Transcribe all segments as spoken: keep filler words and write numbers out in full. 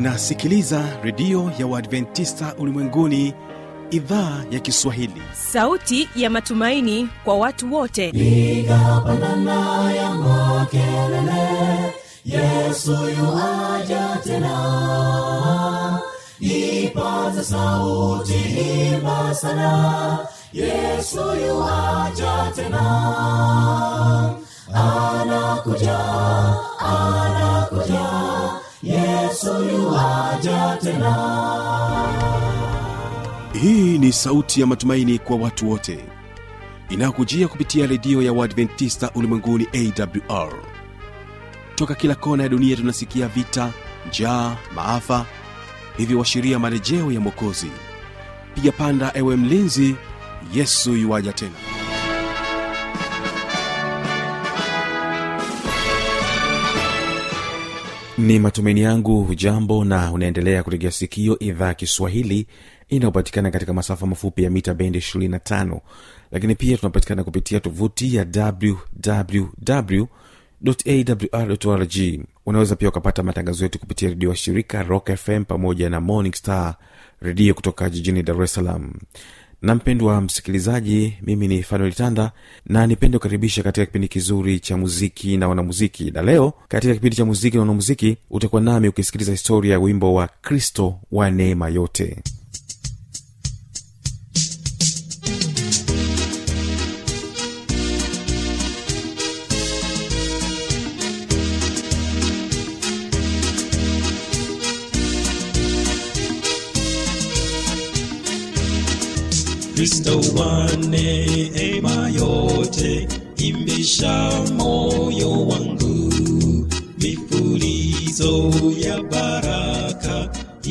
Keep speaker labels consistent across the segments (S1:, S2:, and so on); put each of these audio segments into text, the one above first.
S1: Unasikiliza redio ya Waadventista Ulimwenguni, idhaa ya Kiswahili.
S2: Sauti ya matumaini kwa watu wote.
S3: Piga pandana ya makelele, Yesu yuaja tena. Ipaza sauti, imba sana, Yesu yuaja tena. Anakuja, anakuja, Yesu yuaja tena.
S1: Hii ni sauti ya matumaini kwa watu wote, inakujia kupitia redio ya Waadventista Ulimwenguni A W R. Toka kila kona ya dunia tunasikia vita, njaa, maafa, hivyo washiria marejeo ya Mwokozi. Piga panda ewe mlinzi, Yesu yuaja tena.
S4: Ni matumaini yangu hujambo na unaendelea kutegea sikio idhaa ya Kiswahili inayopatikana katika masafa mafupi ya mita bendi ishirini na tano, lakini pia tunapatikana kupitia tovuti ya double-u double-u double-u dot a w r dot org. Unaweza pia ukapata matangazo yetu kupitia redio wa shirika Rock F M pamoja na Morning Star redio kutoka jijini Dar es Salaam. Na mpendwa msikilizaji, mimi ni Fanuel Tanda na nipende kukaribisha katika kipindi kizuri cha muziki na wanamuziki. Na leo katika kipindi cha muziki na wanamuziki utakuwa nami ukisikiliza historia ya wimbo wa Kristo wa neema yote.
S5: Kristo wa neema yote, imbisha moyo wangu, mifulizo ya baraka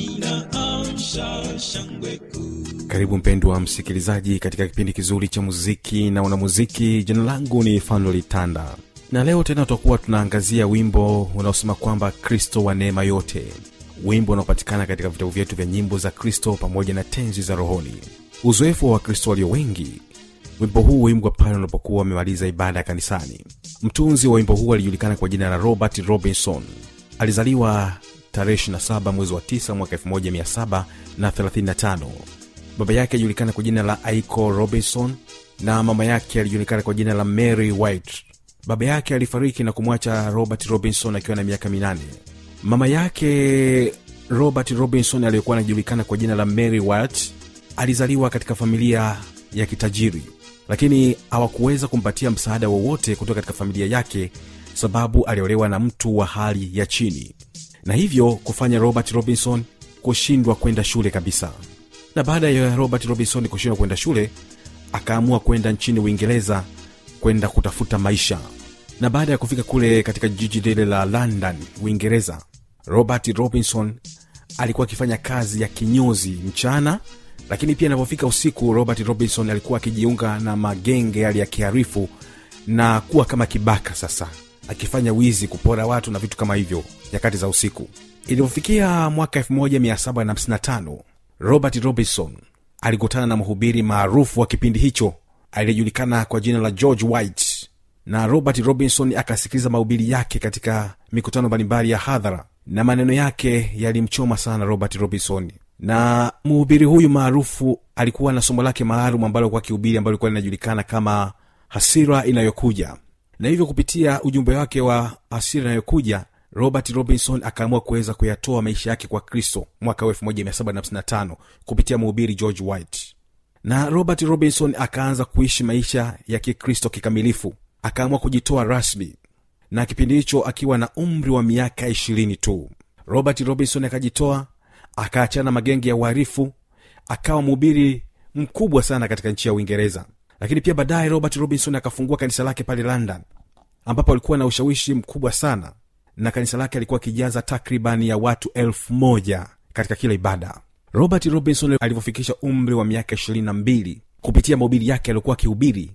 S5: inaamsha shangwe kuu.
S4: Karibu mpendwa msikilizaji katika kipindi kizuri cha muziki na wanamuziki. Jina langu ni Fanuel Tanda. Na leo tena tutakuwa tunaangazia wimbo unaosema kwamba Kristo wa neema yote. Wimbo unaopatikana katika vitabu vyetu vya nyimbo za Kristo pamoja na tenzi za rohoni. Uzoefu wa Wakristo walio wengi, wimbo huu huimbwa pale unapokuwa wamemaliza ibada ya kanisani. Mtunzi wa wimbo huu alijulikana kwa jina la Robert Robinson. Alizaliwa tarehe ishirini na saba mwezi wa tisa mwaka elfu moja mia saba thelathini na tano. Baba yake alijulikana kwa jina la Aiko Robinson na mama yake alijulikana kwa jina la Mary White. Baba yake alifariki na kumwacha Robert Robinson akiwa na miaka minane. Mama yake Robert Robinson aliyekuwa anajulikana kwa jina la Mary White alizaliwa katika familia ya kitajiri, lakini hawakuweza kumpatia msaada wowote kutoka katika familia yake sababu aliolewa na mtu wa hali ya chini, na hivyo kufanya Robert Robinson kushindwa kwenda shule kabisa. Na baada ya Robert Robinson kushindwa kwenda shule, akaamua kwenda nchini Uingereza kwenda kutafuta maisha. Na baada ya kufika kule katika jiji lile la London, Uingereza, Robert Robinson alikuwa akifanya kazi ya kinyozi mchana, lakini pia anapofika usiku Robert Robinson alikuwa akijiunga na magenge yale ya kiharifu na kuwa kama kibaka sasa, akifanya wizi, kupora watu na vitu kama hivyo nyakati za usiku. Ilipofikia mwaka elfu moja mia saba hamsini na tano, Robert Robinson alikutana na mhubiri maarufu wa kipindi hicho aliyejulikana kwa jina la George White, na Robert Robinson akasikiliza mahubiri yake katika mikutano mbalimbali ya hadhara, na maneno yake yalimchoma sana Robert Robinson. Na mhubiri huyu maarufu alikuwa na somo lake maalum ambalo kwa kihubiri ambalo lilikuwa linajulikana kama hasira inayokuja. Na hivyo kupitia ujumbe wake wa hasira inayokuja, Robert Robinson akaamua kuweza kuyatoa maisha yake kwa Kristo mwaka elfu moja mia saba hamsini na tano kupitia mhubiri George White. Na Robert Robinson akaanza kuishi maisha ya Kikristo kikamilifu, akaamua kujitoa rasmi, na kipindi hicho akiwa na umri wa miaka ishirini tu. Robert Robinson akajitoa, akaachana magenge ya uhalifu, akawa mhubiri mkubwa sana katika nchi ya Uingereza. Lakini pia baadaye Robert Robinson akafungua kanisa lake pale London, ambapo alikuwa na ushawishi mkubwa sana, na kanisa lake alikuwa kijaza takriban ya watu elfu moja katika kila ibada. Robert Robinson alipofikisha umri wa miaka ishirini na mbili, kupitia mahubiri yake alikuwa akihubiri,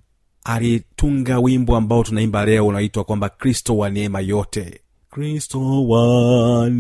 S4: alitunga wimbo ambao tunaimba leo unaitwa kwamba Kristo wa neema yote. Kristo wa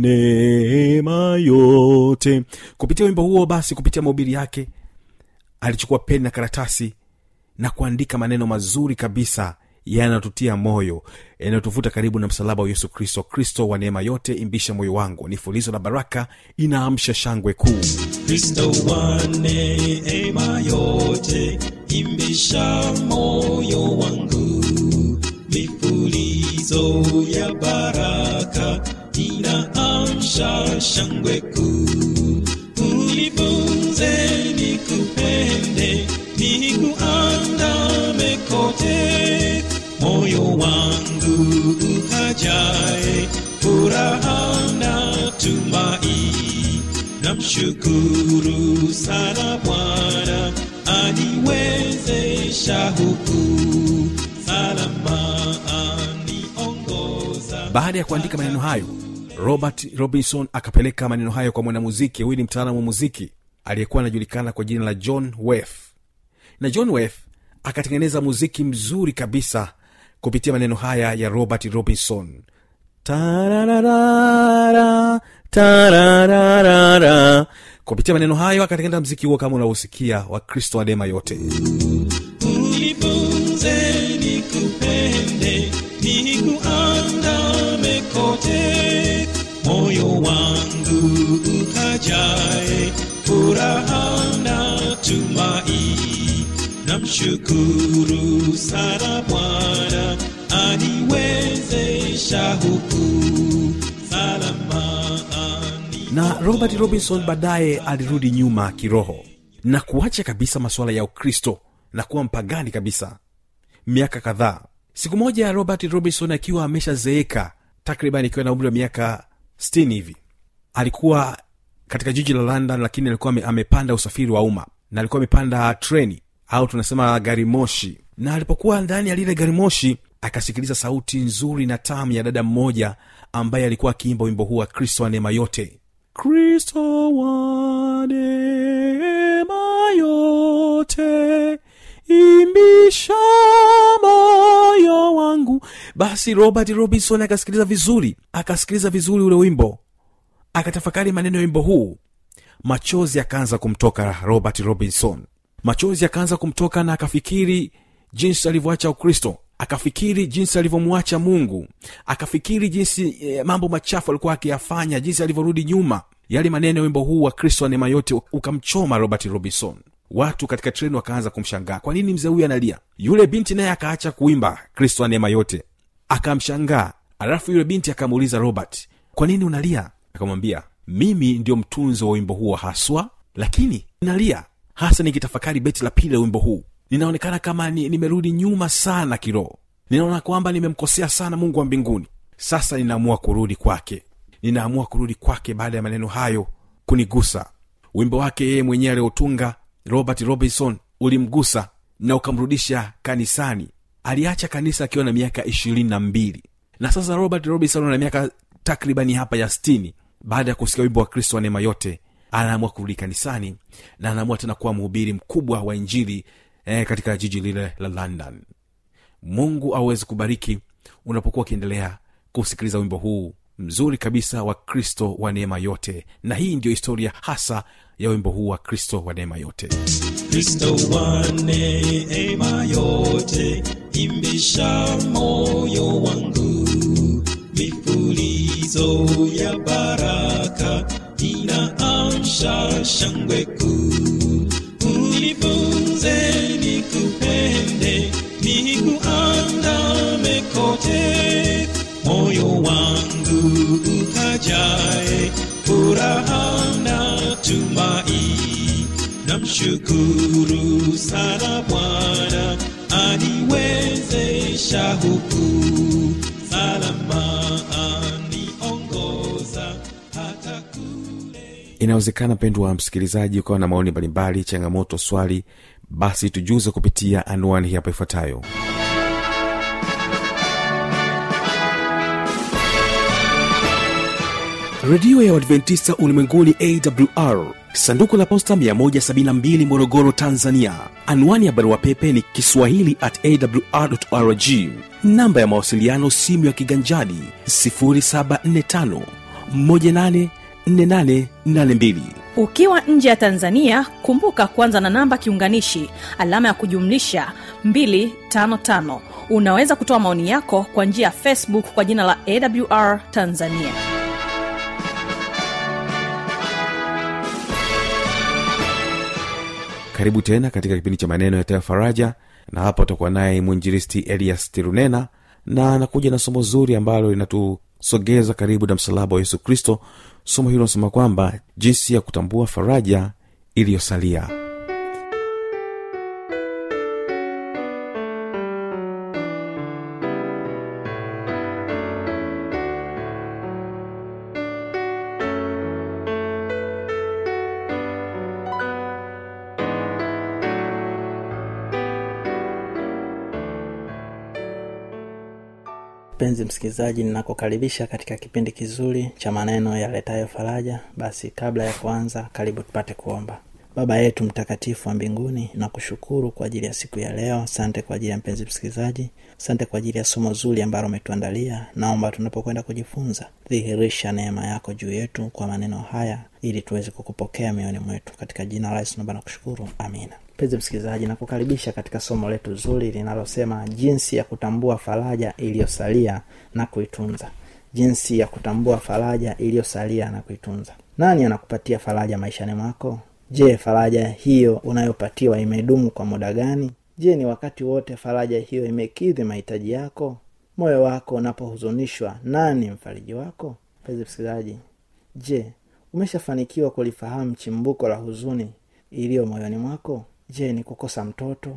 S4: neema yote. Kupitia wimbo huo basi, kupitia mahubiri yake, alichukua peni na karatasi na kuandika maneno mazuri kabisa yanatutia moyo, yanatuvuta karibu na msalaba wa Yesu Kristo. Kristo wa neema yote, imbisha moyo wangu, ni fulizo la baraka, inaamsha shangwe kuu.
S5: Kristo wa neema yote, imbisha moyo wangu, mifulizo ya baraka, inaamsha shangwe kuu. Unifunze nikupende, nikuandame kote, moyo wangu ukajae furaha na tumaini. Namshukuru sana Bwana, aniwezesha huku salama, aniongoza.
S4: Baada ya kuandika maneno hayo, Robert Robinson akapeleka maneno hayo kwa mwanamuziki. Huyu ni mtaalamu wa muziki aliyekuwa anajulikana kwa jina la John Weff. Na John Weff akatengeneza muziki mzuri kabisa kupitia maneno haya ya Robert Robinson. Tararara, tararara. Kupitia maneno hayo akatengeneza muziki huo kama unaosikia wa Kristo wa neema yote.
S5: Unifunze nikupende, nikuandame kote, moyo wangu ukajae furaha na tumaini. Namshukuru sana Bwana, aniwezesha huku salama, ani.
S4: Na Robert Robinson baadaye alirudi nyuma kiroho na kuacha kabisa masuala ya Ukristo na kuwa mpagani kabisa miaka kadhaa. Siku moja Robert Robinson akiwa ameshazeeka, takriban ikiwa na umri wa miaka sitini hivi, alikuwa katika jiji la London, lakini alikuwa amepanda usafiri wa umma, na alikuwa amepanda treni au tunasema gari moshi. Na alipokuwa ndani ya lile gari moshi, akasikiliza sauti nzuri na tamu ya dada mmoja ambaye alikuwa akiimba wimbo huu wa Kristo wa neema yote. Kristo wa neema yote, imbisha moyo wangu. Basi Robert Robinson akasikiliza vizuri, akasikiliza vizuri ule wimbo, akatafakari maneno ya wimbo huu. Machozi yakaanza kumtoka Robert Robinson. Machozi yakaanza kumtoka na akafikiri jinsi alivyoacha Ukristo, akafikiri jinsi alivyomwacha Mungu, akafikiri jinsi eh, mambo machafu alikuwa akiyafanya, jinsi alivyorudi nyuma. Yale maneno ya wimbo huu wa Kristo wa neema yote ukamchoma Robert Robinson. Watu katika treni wakaanza kumshangaa, kwa nini mzee huyu analia? Yule binti naye akaacha kuimba Kristo wa neema yote, akamshangaa. Alafu yule binti akamuuliza Robert, kwa nini unalia? Akamwambia, mimi ndio mtunzi wa wimbo huu haswa, lakini nalia hasa nikitafakari beti la pili la wimbo huu. Ninaonekana kama ni, nimerudi nyuma sana kiroho. Ninaona kwamba nimemkosea sana Mungu wa mbinguni. Sasa ninaamua kurudi kwake. Ninaamua kurudi kwake baada ya maneno hayo kunigusa. Wimbo wake yeye mwenyewe aliotunga Robert Robinson ulimgusa na ukamrudisha kanisani. Aliacha kanisa akiwa na miaka ishirini na mbili. Na sasa Robert Robinson ana miaka takribani hapa ya sitini. Baada ya kusikia wimbo wa Kristo wa neema yote, anaamua kurudi kanisani na anaamua tena kuwa mhubiri mkubwa wa injili eh, katika jiji lile la London. Mungu aweze kubariki unapokuwa ukiendelea kusikiliza wimbo huu mzuri kabisa wa Kristo wa neema yote. Na hii ndio historia hasa ya wimbo huu wa Kristo wa neema yote.
S5: Kristo wa neema yote, imbisha moyo wangu, mifulizo ya baraka, inaamsha shangwe kuu. Unifunze nikupende, nikuandame kote, moyo wangu ukajae furaha na tumaini. Namshukuru sana Bwana, aniwezesha huku salama, aniongoza hata kule.
S4: Inawezekana pendwa msikilizaji ukawa na maoni mbalimbali, changamoto, swali, basi tujuze kupitia anwani hapa ifuatayo. Radio ya Adventista Ulimwenguni A W R, sanduku la posta mia moja sabini na mbili, Morogoro, Tanzania. Anwani ya barua pepe ni kiswahili at a w r dot org. Namba ya mawasiliano simu ya kiganjani sifuri saba nne tano moja nane nne nane nane mbili.
S2: Ukiwa nje ya Tanzania, kumbuka kwanza na namba kiunganishi alama ya kujumlisha mbili tano tano. Unaweza kutoa maoni yako kwa njia ya Facebook kwa jina la A W R Tanzania.
S4: Karibu tena katika kipindi cha maneno ya Tea Faraja, na hapa tutakuwa naye mwinjilisti Elias Tirunena, na anakuja na somo zuri ambalo linatusogeza karibu na msalaba wa Yesu Kristo. Somo hilo linasema kwamba jinsi ya kutambua faraja iliyosalia.
S6: Mpenzi msikilizaji, ninakukaribisha katika kipindi kizuri cha maneno yaletayo faraja. Basi kabla ya kuanza, karibu tupate kuomba. Baba yetu mtakatifu wa mbinguni, nakushukuru kwa ajili ya siku ya leo. Asante kwa ajili ya mpenzi msikilizaji. Asante kwa ajili ya somo zuri ambalo umetuandalia. Naomba tunapokwenda kujifunza, dhihirisha neema yako juu yetu kwa maneno haya, ili tuweze kukupokea mioyoni mwetu. Katika jina la Yesu naomba na kushukuru. Amina. Mpenzi msikilizaji, nakukaribisha katika somo letu zuri linalosema jinsi ya kutambua faraja iliyosalia na kuitunza. Jinsi ya kutambua faraja iliyosalia na kuitunza. Nani anakupatia faraja maishani mwako? Je, faraja hiyo unayopatiwa imedumu kwa muda gani? Je, ni wakati wote faraja hiyo imekidhi mahitaji yako? Moyo wako unapohuzunishwa, nani mfariji wako? Mpenzi msikilizaji, je, umeshafanikiwa kulifahamu chimbuko la huzuni iliyo moyoni mwako? Je, ni kukosa mtoto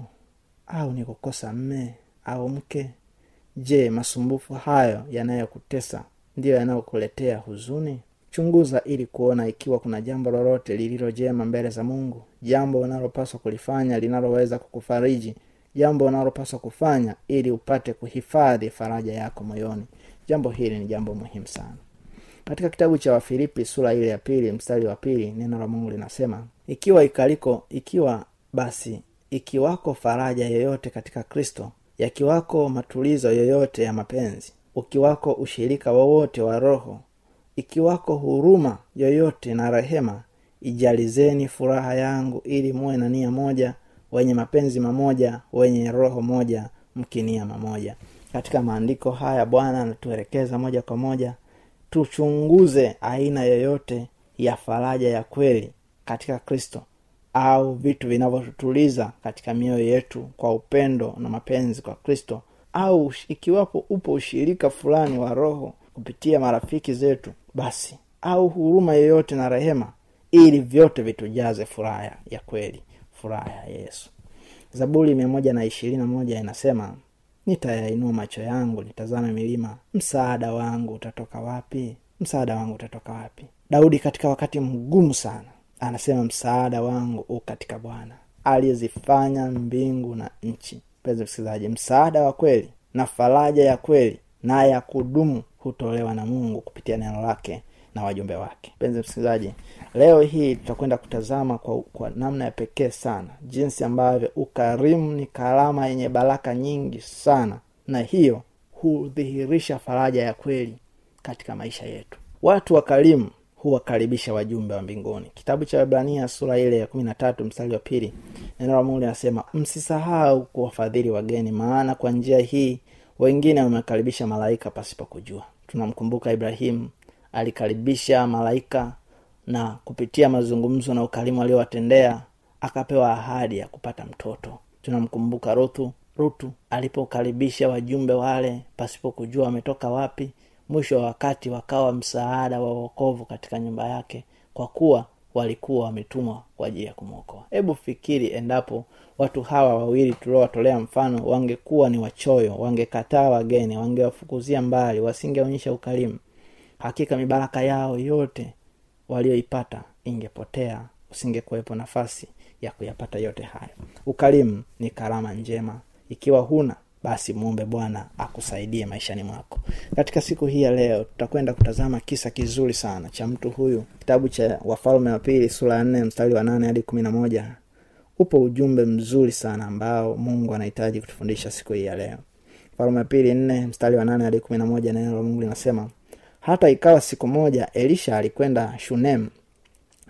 S6: au ni kukosa mme au mke? Je, masumbufu hayo yanayokutesa ndio yanayokuletea huzuni? Chunguza ili kuona ikiwa kuna jambo lolote lililo jema mbele za Mungu, jambo unalopaswa kulifanya linaloweza kukufariji, jambo unalopaswa kufanya ili upate kuhifadhi faraja yako moyoni. Jambo hili ni jambo muhimu sana. Katika kitabu cha Wafilipi sura ile ya pili mstari wa pili, neno la Mungu linasema, ikiwa ikaliko ikiwa basi ikiwako faraja yoyote katika Kristo, yakiwako matulizo yoyote ya mapenzi, ukiwako ushirika wowote wa roho, ikiwako huruma yoyote na rehema, ijalizeni furaha yangu ili muwe na nia moja, wenye mapenzi mamoja, wenye roho moja, mkinia mamoja. Katika maandiko haya Bwana anatuelekeza moja kwa moja tuchunguze aina yoyote ya faraja ya kweli katika Kristo, au vitu vinavyotutuliza katika mioyo yetu kwa upendo na mapenzi kwa Kristo, au ikiwapo upo ushirika fulani wa roho kupitia marafiki zetu, basi au huruma yoyote na rehema, ili vyote vitujaze furaha ya kweli, furaha ya Yesu. Zaburi mia moja na ishirini na moja inasema, nitayainua macho yangu nitazame milima, msaada wangu utatoka wapi? Msaada wangu utatoka wapi? Daudi katika wakati mgumu sana anasema, msaada wangu u katika Bwana aliyezifanya mbingu na nchi. Mpenzi msikilizaji, msaada wa kweli na faraja ya kweli na ya kudumu hutolewa na Mungu kupitia neno lake na wajumbe wake. Mpenzi msikilizaji, leo hii tutakwenda kutazama kwa, kwa namna ya pekee sana jinsi ambavyo ukarimu ni karama yenye baraka nyingi sana, na hiyo hudhihirisha faraja ya kweli katika maisha yetu. Watu wakarimu huwakaribisha wajumbe wa mbinguni. Kitabu cha Waebrania sura ile ya kumi na tatu mstari wa pili, neno la Mungu linasema, msisahau kuwafadhili wageni, maana kwa njia hii wengine wamekaribisha malaika pasipo kujua. Tunamkumbuka Ibrahimu, alikaribisha malaika na kupitia mazungumzo na ukarimu aliyowatendea akapewa ahadi ya kupata mtoto. Tunamkumbuka Ruthu, Ruthu alipokaribisha wajumbe wale pasipo kujua wametoka wapi, mwisho wa wakati wakawa msaada wa wokovu katika nyumba yake, kwa kuwa walikuwa wametumwa kwa ajili ya kumwokoa. Hebu fikiri endapo watu hawa wawili tuliowatolea mfano wangekuwa ni wachoyo, wangekataa wageni, wangewafukuzia mbali, wasingeonyesha ukarimu, hakika mibaraka yao yote walioipata ingepotea, usingekuwepo nafasi ya kuyapata yote hayo. Ukarimu ni karama njema. Ikiwa huna, basi muombe Bwana akusaidie maishani mwako. Katika siku hii ya leo tutakwenda kutazama kisa kizuri sana cha mtu huyu. Kitabu cha Wafalme wa pili sura ya nne mstari wa nane hadi kumi na moja. Upo ujumbe mzuri sana ambao Mungu anahitaji kutufundisha siku hii ya leo. Wafalme wa pili nne mstari wa nane hadi kumi na moja, neno la Mungu linasema, hata ikawa siku moja Elisha alikwenda Shunem,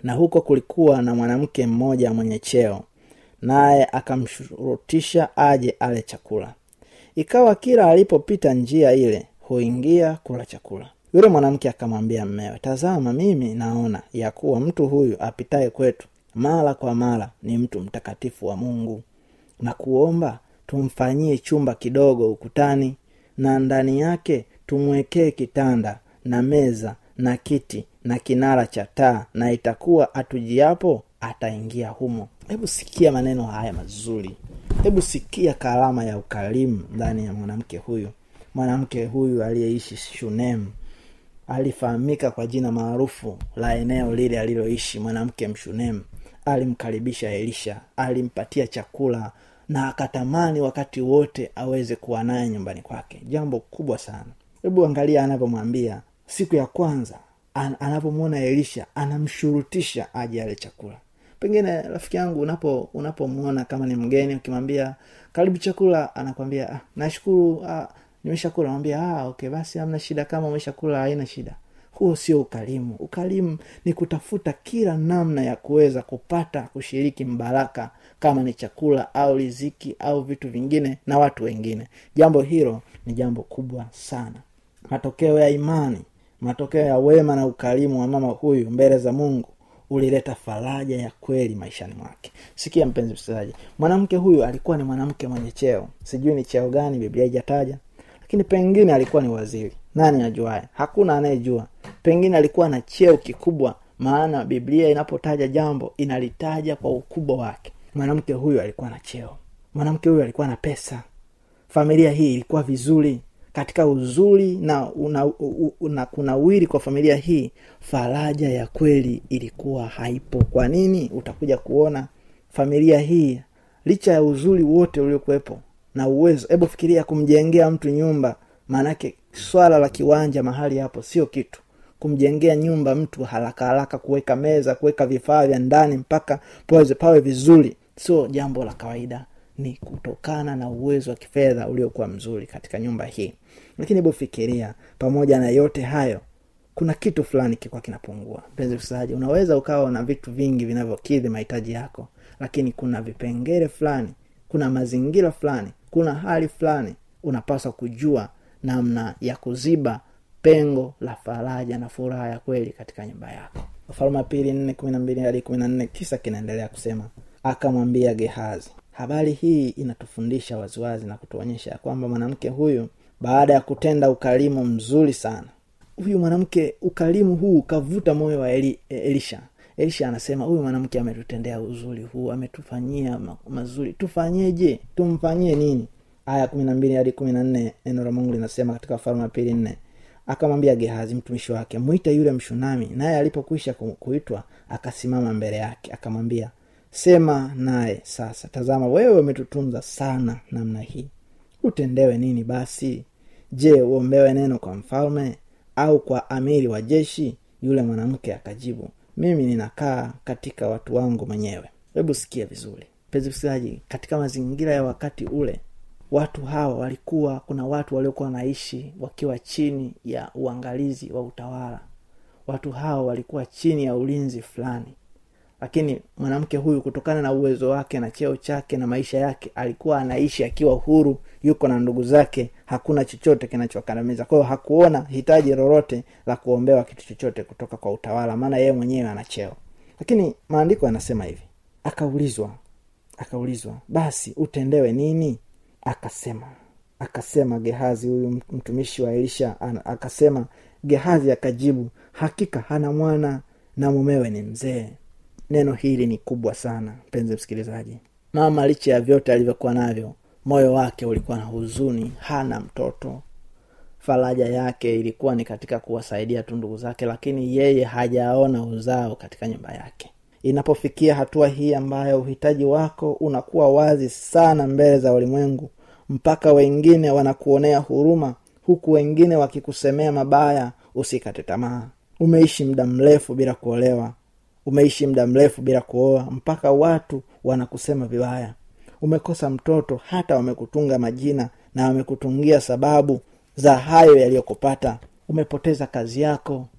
S6: Na huko kulikuwa na mwanamke mmoja mwenye cheo, naye akamshurutisha aje ale chakula. Ikawa kila alipopita njia ile huingia kula chakula. Yule mwanamke akamwambia mmewe, tazama, mimi naona ya kuwa mtu huyu apitaye kwetu mara kwa mara ni mtu mtakatifu wa Mungu, na kuomba tumfanyie chumba kidogo ukutani, na ndani yake tumwekee kitanda na meza na kiti na kinara cha taa, na itakuwa atujiapo ataingia humo. Hebu sikia maneno haya mazuri. Hebu sikia karama ya ukarimu ndani ya mwanamke huyu. Mwanamke huyu aliyeishi Shunem, alifahamika kwa jina maarufu la eneo lile aliloishi. Mwanamke Mshunem alimkaribisha Elisha, alimpatia chakula na akatamani wakati wote aweze kuwa naye nyumbani kwake. Jambo kubwa sana. Hebu angalia anapomwambia siku ya kwanza, an, anapomwona Elisha anamshurutisha aje ale chakula. Pengine rafiki yangu unapo unapomuona kama ni mgeni, ukimwambia karibu chakula, anakuambia ah, nashukuru, ah, nimeshakula. Anamwambia ah, okay basi hamna shida, kama umeshakula haina shida. Huo sio ukarimu. Ukarimu ni kutafuta kila namna ya kuweza kupata kushiriki mbaraka, kama ni chakula au riziki au vitu vingine na watu wengine. Jambo hilo ni jambo kubwa sana. Matokeo ya imani, matokeo ya wema na ukarimu wa mama huyu mbele za Mungu ulileta faraja ya kweli maishani mwake. Sikia mpenzi msikilizaji, mwanamke huyu alikuwa ni mwanamke mwenye cheo. Sijui ni cheo gani, Biblia haijataja, lakini pengine alikuwa ni waziri. Nani ajuaye? Hakuna anayejua. Pengine alikuwa na cheo kikubwa, maana Biblia inapotaja jambo inalitaja kwa ukubwa wake. Mwanamke huyu alikuwa na cheo. Mwanamke huyu alikuwa na pesa. Familia hii ilikuwa vizuri. Katika uzuri na una, una kunawiri kwa familia hii, faraja ya kweli ilikuwa haipo. Kwa nini? Utakuja kuona familia hii licha ya uzuri wote uliokuepo na uwezo. Hebu fikiria kumjengea mtu nyumba, maana yake swala la kiwanja mahali hapo sio kitu. Kumjengea nyumba mtu haraka haraka, kuweka meza, kuweka vifaa vya ndani mpaka paweze pawe vizuri, sio jambo la kawaida. Ni kutokana na uwezo wa kifedha uliokuwa mzuri katika nyumba hii. Lakini hebu fikiria, pamoja na yote hayo kuna kitu fulani kilikuwa kinapungua. Mpenzi msikilizaji, unaweza ukawa na vitu vingi vinavyokidhi mahitaji yako, lakini kuna vipengele fulani, kuna mazingira fulani, kuna hali fulani unapaswa kujua namna ya kuziba pengo la faraja na furaha ya kweli katika nyumba yako. Wafalme wa pili nne kumi na mbili hadi kumi na nne, kisa kinaendelea kusema, akamwambia Gehazi. Habari hii inatufundisha waziwazi na kutuonyesha kwamba mwanamke huyu baada ya kutenda ukarimu mzuri sana, huyu mwanamke ukarimu huu kavuta moyo wa Eli, Elisha. Elisha anasema huyu mwanamke ametutendea uzuri huu, ametufanyia mazuri, tufanyeje? Tumfanyie nini? Aya kumi na mbili hadi kumi na nne, neno la Mungu linasema katika Wafalme wa pili nne, akamwambia Gehazi mtumishi wake, muite yule Mshunami. Naye alipokwisha kuitwa akasimama mbele yake, akamwambia, sema naye sasa. Tazama, wewe umetutunza sana namna hii, utendewe nini basi? Je, uombewe neno kwa mfalme au kwa amiri wa jeshi? Yule mwanamke akajibu, mimi ninakaa katika watu wangu mwenyewe. Hebu sikia vizuri mpenzi msikilizaji, katika mazingira ya wakati ule, watu hawa walikuwa, kuna watu waliokuwa wanaishi wakiwa chini ya uangalizi wa utawala. Watu hawa walikuwa chini ya ulinzi fulani. Lakini mwanamke huyu kutokana na uwezo wake na cheo chake na maisha yake, alikuwa anaishi akiwa huru, yuko na ndugu zake, hakuna chochote kinachokandamiza. Kwa hiyo hakuona hitaji lolote la kuombewa kitu chochote kutoka kwa utawala, maana yeye mwenyewe ana cheo. Lakini maandiko yanasema hivi, akaulizwa, akaulizwa, basi utendewe nini? Akasema, akasema Gehazi, huyu mtumishi wa Elisha, akasema Gehazi akajibu, hakika hana mwana na mumewe ni mzee. Neno hili ni kubwa sana mpenzi msikilizaji. Mama licha ya vyote alivyokuwa navyo, moyo wake ulikuwa na huzuni, hana mtoto. Faraja yake ilikuwa ni katika kuwasaidia tu ndugu zake, lakini yeye hajaona uzao katika nyumba yake. Inapofikia hatua hii ambayo uhitaji wako unakuwa wazi sana mbele za ulimwengu, mpaka wengine wanakuonea huruma, huku wengine wakikusemea mabaya, usikate tamaa. Umeishi muda mrefu bila kuolewa, umeishi muda mrefu bila kuoa, mpaka watu wanakusema vibaya. Umekosa mtoto, hata wamekutunga majina na wamekutungia sababu za hayo yaliyokupata. Umepoteza kazi yako,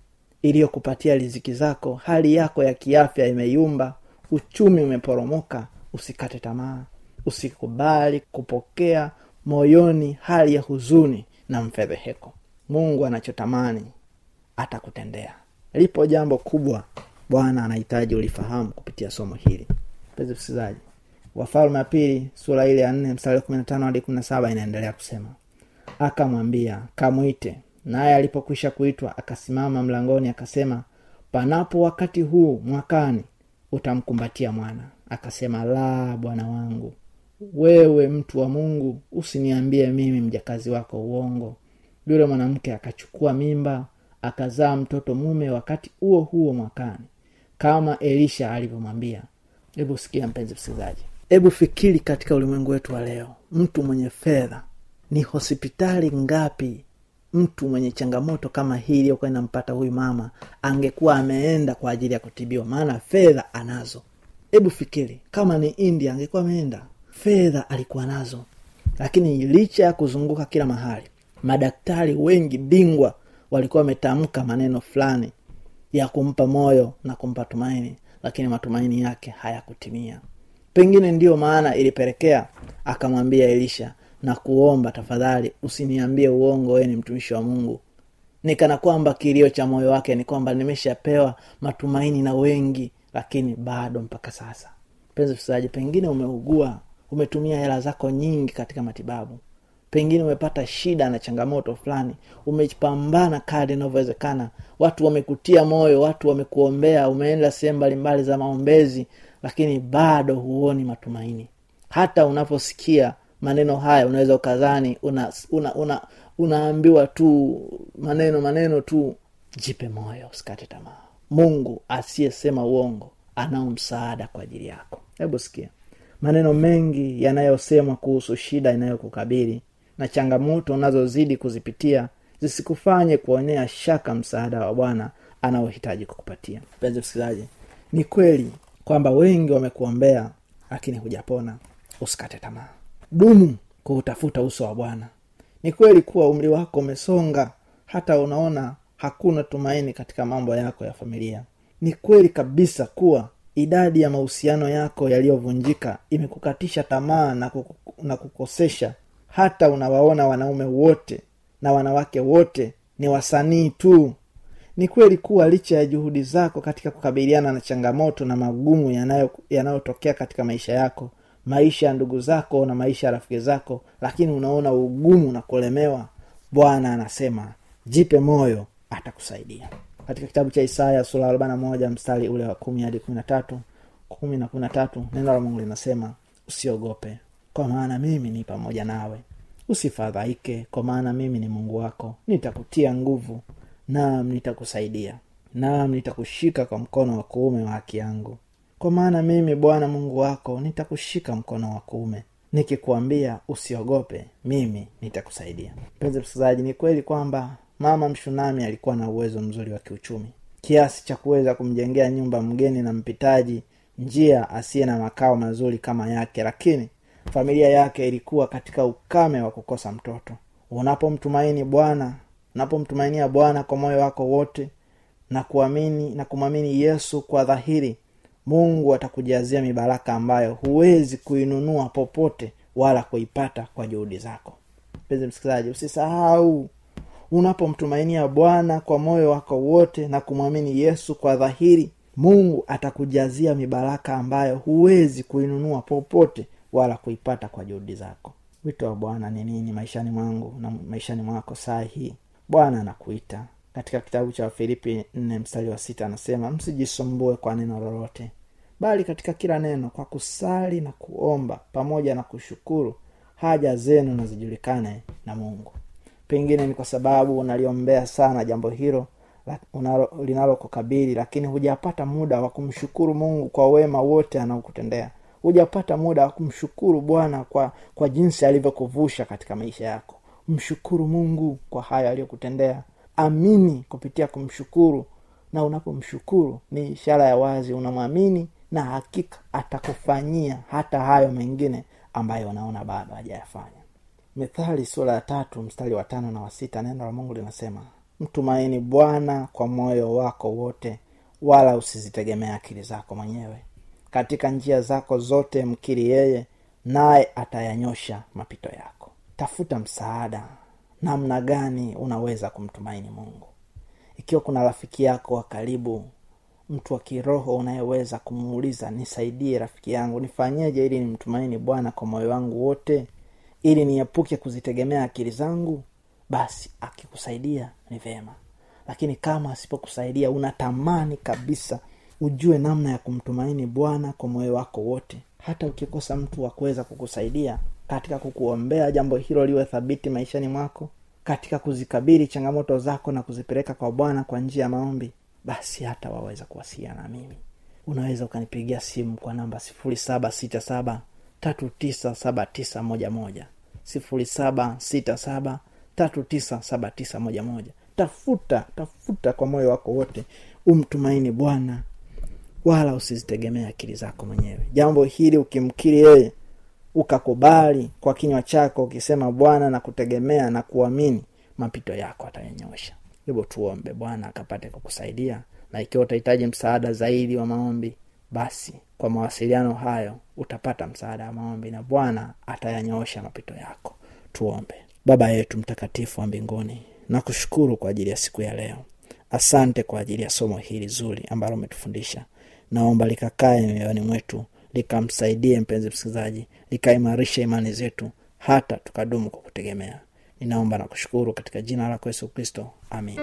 S6: iliyokupatia riziki zako, hali yako ya kiafya imeyumba, uchumi umeporomoka, usikate tamaa. Usikubali kupokea moyoni hali ya huzuni na mfedheheko. Mungu anachotamani atakutendea. Lipo jambo kubwa Bwana anahitaji ulifahamu kupitia somo hili. Mpenzi msikilizaji, Wafalme wa pili sura ile ya nne mstari wa kumi na tano hadi kumi na saba inaendelea kusema, akamwambia, kamuite. Naye alipokwisha kuitwa akasimama mlangoni akasema, panapo wakati huu mwakani utamkumbatia mwana. Akasema, la bwana wangu, wewe mtu wa Mungu, usiniambie mimi mjakazi wako uongo. Yule mwanamke akachukua mimba, akazaa mtoto mume wakati huo huo mwakani, kama Elisha alivyomwambia. Hebu sikia mpenzi msikilizaji. Hebu fikiri katika ulimwengu wetu wa leo. Mtu mwenye fedha, ni hospitali ngapi mtu mwenye changamoto kama hii iliyokuwa inampata huyu mama angekuwa ameenda kwa ajili ya kutibiwa, maana fedha anazo. Hebu fikiri kama ni India angekuwa ameenda. Fedha alikuwa nazo. Lakini licha ya kuzunguka kila mahali, madaktari wengi bingwa walikuwa wametamka maneno fulani ya kumpa moyo na kumpa tumaini, lakini matumaini yake hayakutimia. Pengine ndio maana ilipelekea akamwambia Elisha na kuomba, tafadhali usiniambie uongo, wewe ni mtumishi wa Mungu. Nikana kwamba kilio cha moyo wake ni kwamba nimeshapewa matumaini na wengi, lakini bado mpaka sasa. Mpenzi msikilizaji, pengine umeugua, umetumia hela zako nyingi katika matibabu. Pengine umepata shida na changamoto fulani, umepambana kadri inavyowezekana. Watu wamekutia moyo, watu wamekuombea, umeenda sehemu mbalimbali za maombezi, lakini bado huoni matumaini. Hata unaposikia maneno haya unaweza ukadhani una, una, una, unaambiwa tu maneno maneno tu. Jipe moyo, usikate tamaa. Mungu asiyesema uongo anao msaada kwa ajili yako. Hebu sikia maneno mengi yanayosemwa kuhusu shida inayokukabili na changamoto unazozidi kuzipitia zisikufanye kuonea shaka msaada wa Bwana anaohitaji kukupatia. Mpenzi msikilizaji, ni kweli kwamba wengi wamekuombea lakini hujapona. Usikate tamaa. Dumu kutafuta uso wa Bwana. Ni kweli kuwa umri wako umesonga, hata unaona hakuna tumaini katika mambo yako ya familia. Ni kweli kabisa kuwa idadi ya mahusiano yako yaliyovunjika imekukatisha tamaa na, kuku, na kukosesha. Hata unawaona wanaume wote na wanawake wote ni wasanii tu. Ni kweli kuwa licha ya juhudi zako katika kukabiliana na changamoto na magumu yanayo yanayotokea katika maisha yako, maisha ya ndugu zako na maisha ya rafiki zako, lakini unaona ugumu na kulemewa, Bwana anasema jipe moyo, atakusaidia. Katika kitabu cha Isaya sura arobaini na moja mstari ule wa kumi hadi kumi na tatu, kumi na kumi na tatu, neno la Mungu linasema, usiogope kwa maana mimi ni pamoja nawe. Usifadhaike kwa maana mimi ni Mungu wako. Nitakutia nguvu, naam nitakusaidia. Naam nitakushika kwa mkono wa kuume wa haki yangu. Kwa maana mimi Bwana Mungu wako nitakushika mkono wa kuume, nikikuambia usiogope, mimi nitakusaidia. Mpenzi msikilizaji, ni kweli kwamba mama Mshunami alikuwa na uwezo mzuri wa kiuchumi kiasi cha kuweza kumjengea nyumba mgeni na mpitaji njia asiye na makao mazuri kama yake, lakini familia yake ilikuwa katika ukame wa kukosa mtoto. Unapomtumaini Bwana, unapomtumainia Bwana kwa moyo wako wote na kuamini na kumwamini Yesu kwa dhahiri, Mungu atakujazia mibaraka ambayo huwezi kuinunua popote wala kuipata kwa juhudi zako. Mpenzi msikilizaji, usisahau, unapomtumainia Bwana kwa moyo wako wote na kumwamini Yesu kwa dhahiri, Mungu atakujazia mibaraka ambayo huwezi kuinunua popote wala kuipata kwa juhudi zako. Wito wa Bwana ni nini maishani mwangu na maishani mwako saa hii? Bwana anakuita. Katika kitabu cha Filipi nne mstari wa sita anasema, msijisumbue kwa neno lolote, bali katika kila neno kwa kusali na kuomba pamoja na kushukuru haja zenu na zijulikane na Mungu. Pengine ni kwa sababu unaliombea sana jambo hilo linalokukabili, lakini hujapata muda wa kumshukuru Mungu kwa wema wote anaokutendea. Hujapata muda wa kumshukuru Bwana kwa kwa jinsi alivyokuvusha katika maisha yako. Mshukuru Mungu kwa haya aliyokutendea. Amini kupitia kumshukuru, na unapomshukuru ni ishara ya wazi unamwamini, na hakika atakufanyia hata hayo mengine ambayo unaona bado hajayafanya. Mithali sura ya tatu mstari wa tano na wa sita, neno la Mungu linasema, Mtumaini Bwana kwa moyo wako wote, wala usizitegemea akili zako mwenyewe. Katika njia zako zote mkiri yeye, naye atayanyosha mapito yako. Tafuta msaada. Namna gani unaweza kumtumaini Mungu? Ikiwa kuna rafiki yako wa karibu, mtu wa kiroho unayeweza kumuuliza, nisaidie rafiki yangu, nifanyeje ili nimtumaini Bwana kwa moyo wangu wote, ili niepuke kuzitegemea akili zangu, basi akikusaidia ni vema. Lakini kama asipokusaidia, unatamani kabisa ujue namna ya kumtumaini Bwana kwa moyo wako wote, hata ukikosa mtu wa kuweza kukusaidia katika kukuombea jambo hilo liwe thabiti maishani mwako, katika kuzikabili changamoto zako na kuzipeleka kwa Bwana kwa njia ya maombi, basi hata waweza kuwasiliana na mimi. Unaweza ukanipigia simu kwa namba sifuri saba sita saba tatu tisa saba tisa moja moja, sifuri saba sita saba tatu tisa saba tisa moja moja. Tafuta, tafuta kwa moyo wako wote umtumaini Bwana, wala usizitegemea akili zako mwenyewe. Jambo hili ukimkiri yeye, ukakubali kwa kinywa chako ukisema Bwana na kutegemea na kuamini, mapito yako atayanyosha. Hebu tuombe Bwana akapate kukusaidia. Na ikiwa utahitaji msaada zaidi wa maombi, basi kwa mawasiliano hayo utapata msaada wa maombi na Bwana atayanyosha mapito yako. Tuombe. Baba yetu mtakatifu wa mbinguni, nakushukuru kwa ajili ya siku ya leo. Asante kwa ajili ya somo hili zuri ambalo umetufundisha. Naomba likakae mioyoni mwetu, likamsaidie mpenzi msikilizaji, likaimarisha imani zetu hata tukadumu kukutegemea. Ninaomba na kushukuru katika jina la Yesu Kristo. Amen.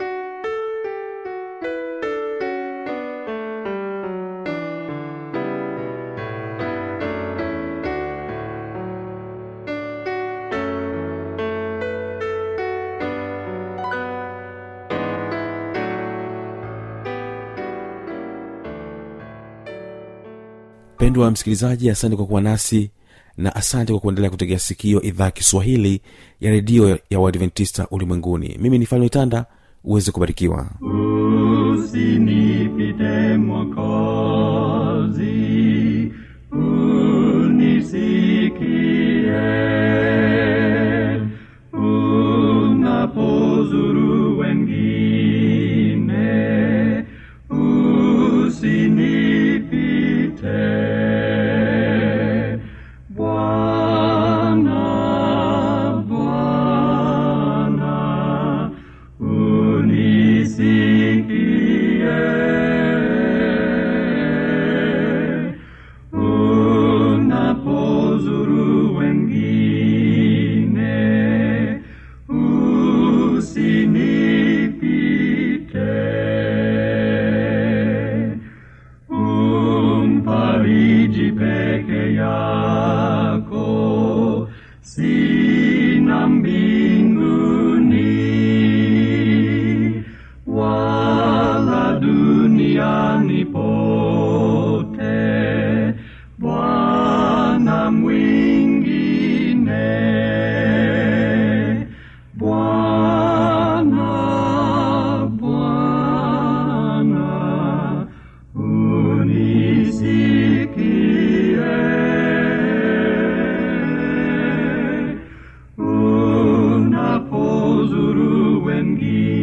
S4: Pendwa msikilizaji, asante kwa kuwa nasi na asante kwa kuendelea kutegea sikio idhaa Kiswahili ya redio ya Waadventista ulimwenguni. Mimi ni Fano Itanda, uweze kubarikiwa.
S3: Usinipite Mwokozi, unisikie unapozuru wengine, usinipite unapozuru wengine.